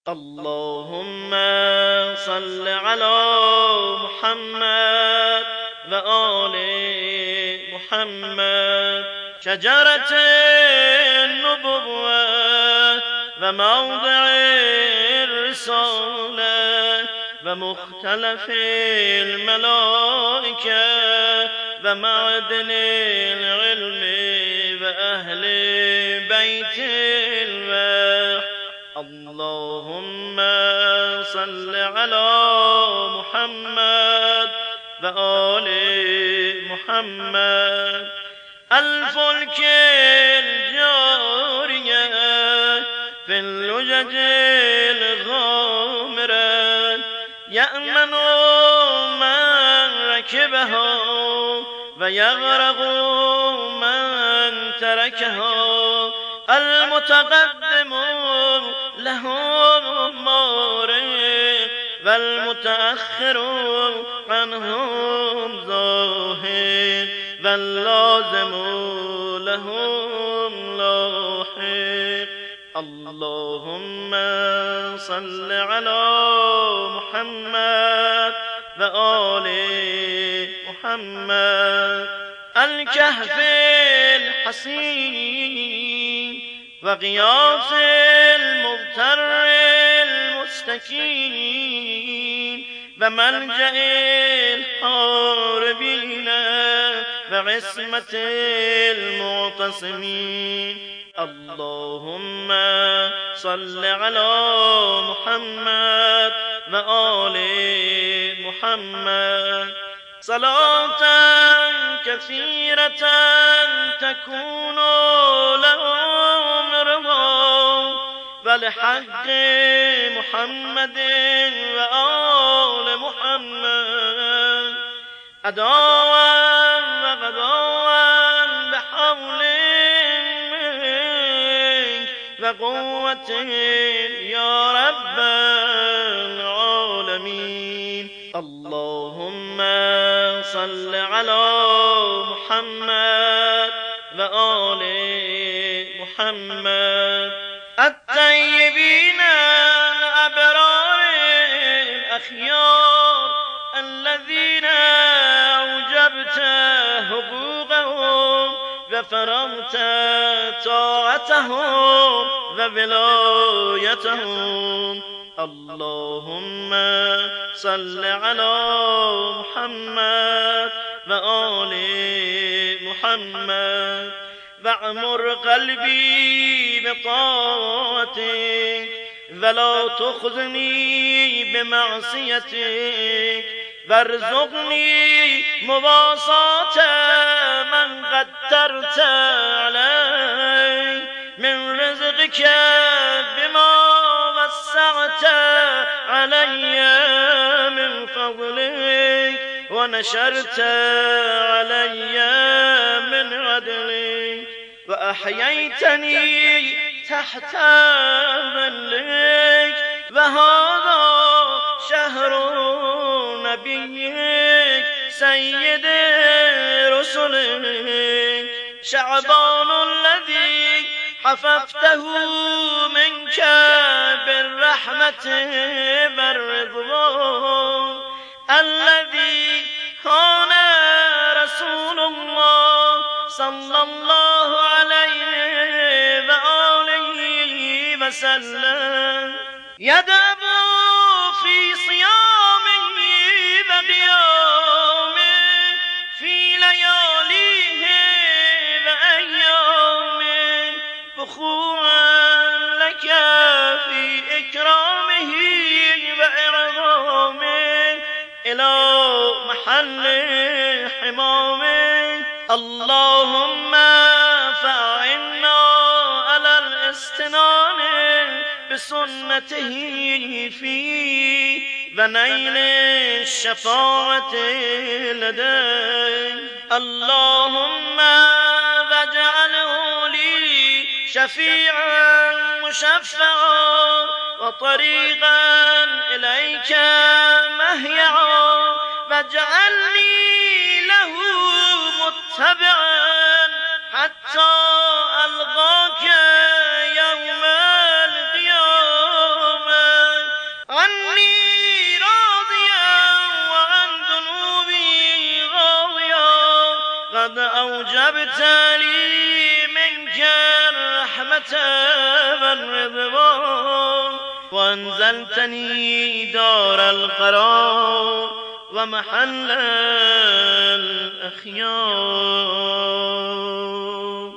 اللهم صل على محمد و آل محمد. شجرة النبوة و موضع الرسالة و مختلف الملائكة و معدن العلم و اهل بیت الوحی. اللهم صل على محمد و آل محمد. الفلك الجارية في اللجج الغامرة يأمن من ركبها ويغرق من تركها. المتقدم لهم مارق والمتأخر عنهم ظاهر واللازم لهم لاحق. اللهم صل على محمد و آل محمد. الكهف الحصين وغياث المغتر المستكين وملجأ الحاربين وعصمة المعتصمين. اللهم صل على محمد و آل محمد. صلاة كثيرة تكون لهم رضا ولحق محمد وآل محمد أداء وغداء بحول منك وقوة يا رب العالمين. اللهم صل على محمد و آل محمد. الطيبين الأبرار الأخيار الذين أوجبت حقوقهم وفرضت طاعتهم وولايتهم. اللهم صل على محمد و آل محمد. واعمر قلبي بطاعتك ولا تخزني بمعصيتك وارزقني مواساة من قدرت علي من رزقك بما وسعت علي من فضلك ونشرت علي من عدلك وأحييتني تحت ظلك. وهذا شهر نبيك سيد رسلك شعبان الذي حففته منك بالرحمة والرضوان الذي كان رسول الله صلى الله عليه وآله وسلم يدعو في صيامه وقيامه في لياليه وأيامه بخورا لك في إكرامه وإعظامه إلى محل حمامه. اللهم فأعنا على الاستنان بسنته فيه ونيل الشفاعة لديه. اللهم واجعله لي شفيعا مشفعا وطريقا إليك مهيعا واجعلني له متبعا حتى ألقاك يوم القيامة. قد أوجبت لي منك الرحمة والرضوان وأنزلتني دار القرار ومحل الأخيار